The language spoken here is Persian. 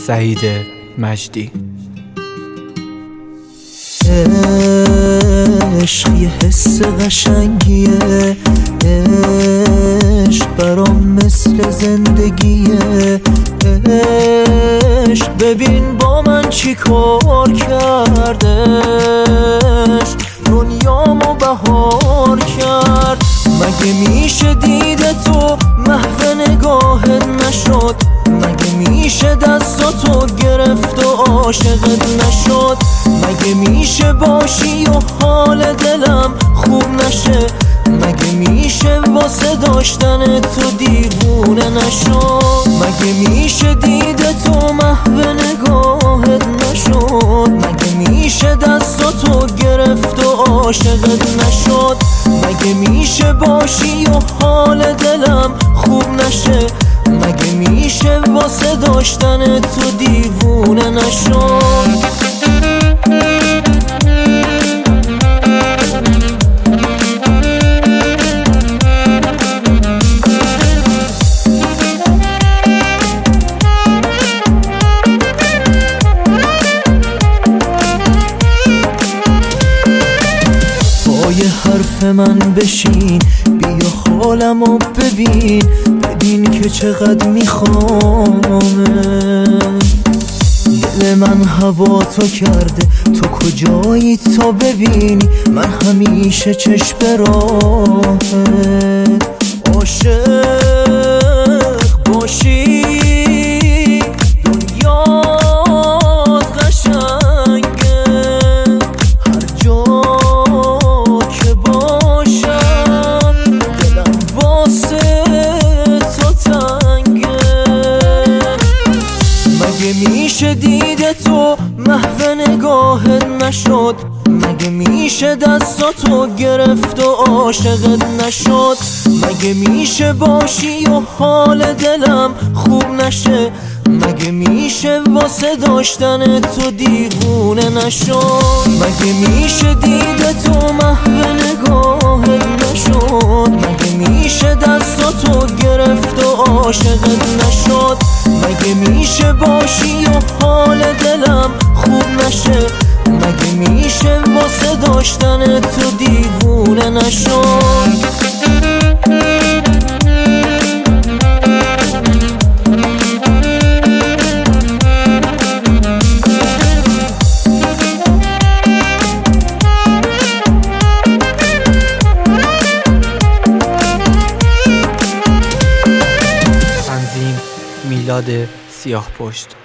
سعید مجدی. عشق یه حس قشنگیه، عشق برام مثل زندگیه. عشق ببین با من چی کار کردش، دنیامو بهار کرد. مگه میشه دیده تو محو نگاهت نشد؟ مگه میشه دستاتو گرفت و عاشقت نشد؟ مگه میشه باشی و حال دلم خوب نشه؟ مگه میشه واسه داشتن تو دیوونه نشد؟ مگه میشه دیده تو محو نگاهت نشد؟ مگه میشه دستاتو گرفت و عاشقت نشد؟ مگه میشه باشی و حال دلم خوب نشه؟ مگه میشه واسه داشتن تو دیوونه نشد؟ پای حرف من بشین، بیا حالمو ببین، ببین که چقدر میخوامه. دل من هوا تو کرده، تو کجایی تا ببینی من همیشه چشم راهت. عاشق باشی دنیات قشنگه، هر جا که باشم دلم واسه تو تنگه. مگه میشه دیده تو محو نگاهت نشد؟ مگه میشه دستاتو گرفت و عاشقت نشد؟ مگه میشه باشی و حال دلم خوب نشه؟ مگه میشه واسه داشتن تو دیوونه نشد؟ مگه میشه دیده تو محو نگاهت نشد؟ مگه میشه دستاتو گرفت و عاشقت نشد؟ مگه میشه باشی و حال دلم خوب نشه؟ مگه میشه واسه داشتن تو دیوونه نشد؟ تنظیم میلاد سیاهپشت.